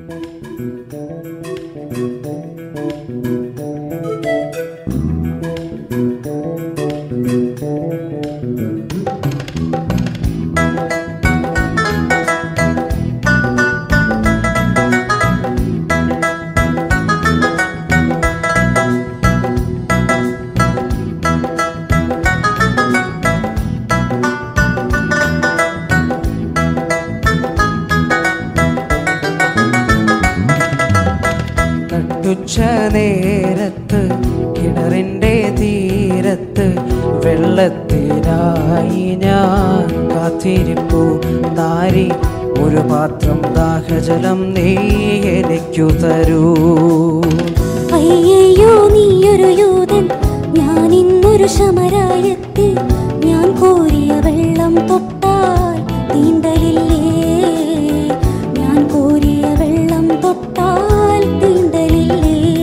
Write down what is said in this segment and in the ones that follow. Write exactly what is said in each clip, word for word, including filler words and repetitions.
നേരത്ത് കിണറിൻ്റെ തീരത്ത് വെള്ളത്തിനായി ഞാൻ കാത്തിരിപ്പു നാരി, ഒരു പാത്രം ദാഹജലം നീ എനിക്കു തരൂ. അയ്യോ നീയൊരു യൂതൻ, ഞാൻ ഇന്നൊരു ശമരായെത്തി. ഞാൻ കോരിയ വെള്ളം തൊട്ടാൽ തീണ്ടലില്ലേ, ഞാൻ കോരിയ വെള്ളം തൊട്ടാൽ തീണ്ടലില്ലേ.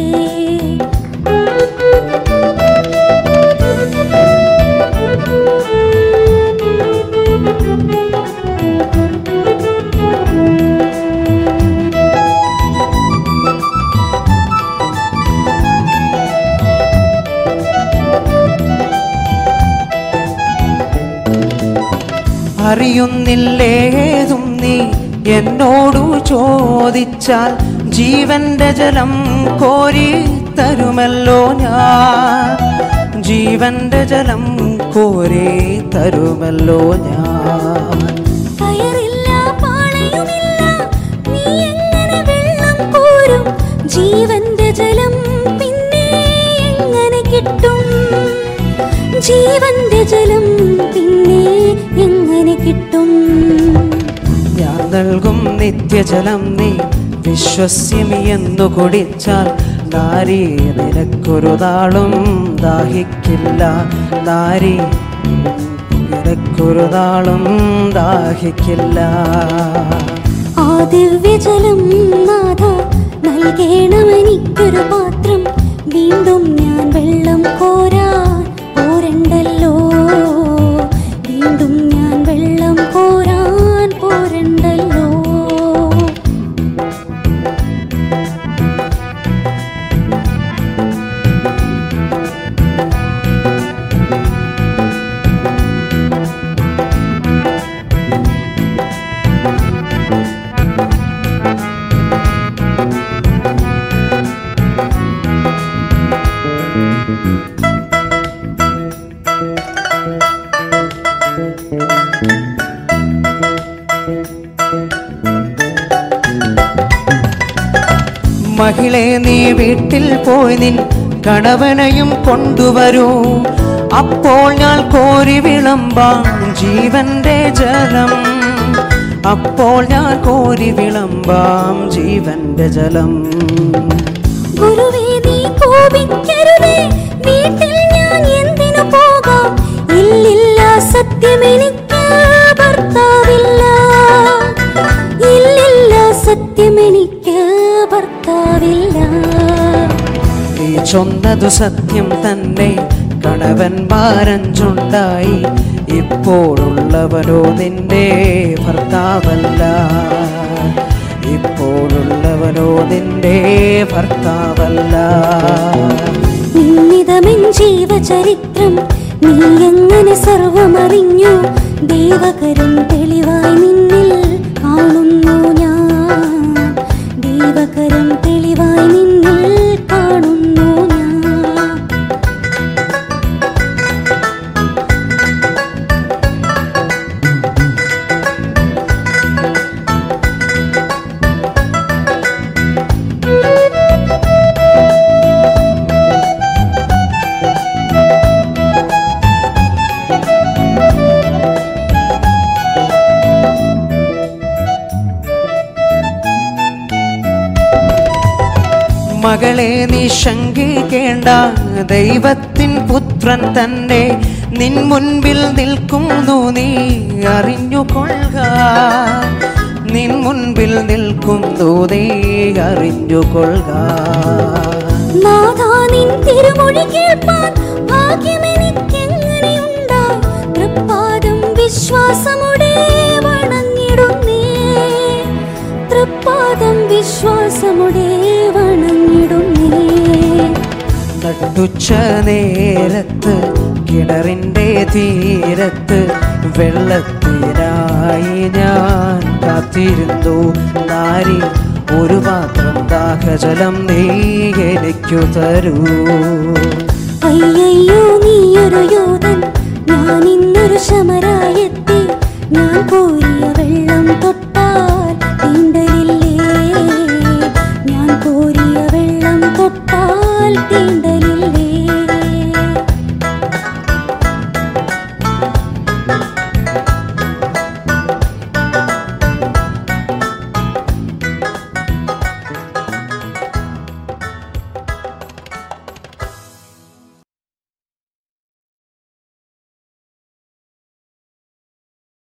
അറിയുന്നില്ലേതും നീ എന്നോടു ചോദിച്ചാൽ ജീവന്റെ ജലം കോരി തരുമല്ലോ ഞാൻ, ജീവന്റെ ജലം കോരി തരുമല്ലോ ഞാൻ. കയറില്ല പാളയുമില്ല, നീ എങ്ങനെ വെള്ളം കോരും? ജീവന്റെ ജലം പിന്നെ എങ്ങനെ കിട്ടും? ജീവന്റെ ജലം പിന്നെ എങ്ങനെ കിട്ടും? ഞാൻ നൽകും നിത്യജലം നീ വിശ്വസ്യമീയെന്നു കുടിച്ചാൽ നാരി നിനക്കൊരു നാളും ദാഹിക്കില്ല, നാരി നിനക്കൊരു നാളും ദാഹിക്കില്ല. ആ ദിവ്യജലം നാഥ നൽകേണമെനിക്കൊരു പാത്രം, വീണ്ടും ഞാൻ വെള്ളം കോരാൻ പോരണ്ടല്ലോ, വീണ്ടും ഞാൻ വെള്ളം കോരാൻ പോരണ്ടല്ലോ. മഹിളെ നീ വീട്ടിൽ പോയി നിൻ കണവനെയും കൊണ്ടുവരൂ, അപ്പോൾ ഞാൻ കോരി വിളമ്പാം ജീവന്റെ ജലം, അപ്പോൾ ഞാൻ കോരി വിളമ്പാം ജീവന്റെ ജലം. ഗുരുവേ നീ കോപിക്കരുതേ, വീട്ടിൽ ഞാൻ എന്തിനു പോകാം? ഇല്ലില്ല സത്യമെനിക്ക് ഭർത്താവില്ല, ഇല്ലില്ല സത്യമെനിക്ക് ഭർത്താവില്ല. നീ ചൊന്നതു സത്യം തന്നെ, കണവന്മാരഞ്ചുണ്ടായി, ഇപ്പോഴുള്ളവനോ നിന്റെ ഭർത്താവല്ല, ഇപ്പോഴുള്ളവനോ നിന്റെ ഭർത്താവല്ല. നിന്നിതമെൻ ജീവചരിത്രം നീ എങ്ങനെ സർവമറിഞ്ഞു? ദൈവകരം തെളിവായി നിന്നിൽ കാണുന്നു ഞാൻ, ദൈവകരം തെളിവായി നിന്നിൽ കാണുന്നു ഞാൻ. മകളെ നീ ശങ്കിക്കേണ്ട, ദൈവത്തിൻ പുത്രൻ തന്നെ നിൻ മുൻപിൽ നിൽക്കുന്നു, നീ അറിഞ്ഞുകൊള്ളുക, നിൻ മുൻപിൽ നിൽക്കുന്നു നീ അറിഞ്ഞുകൊള്ളുക. നാഥാ നിൻ തിരുമൊഴി കേൾപ്പാൻ ഭാഗ്യമെനിക്കെങ്ങനെയുണ്ടാ? തൃപ്പാദം വിശ്വാസമുടെ വണങ്ങിടുന്നേ, തൃപ്പാദം വിശ്വാസമുടെ വണങ്ങിടുന്നേ. നട്ടുച്ച നേരത്ത് കിണറിൻ്റെ തീരത്ത് വെള്ളത്തിനായി ഞാൻ കാത്തിരുന്നു. നാരി ഒരു പാത്രം ദാഹജലം നീ എനിക്കു തരൂ. അയ്യയ്യോ നീയൊരു യൂതൻ, ഞാൻ ഇന്നൊരു ശമരായെത്തി. ഞാൻ കോരിയ വെള്ളം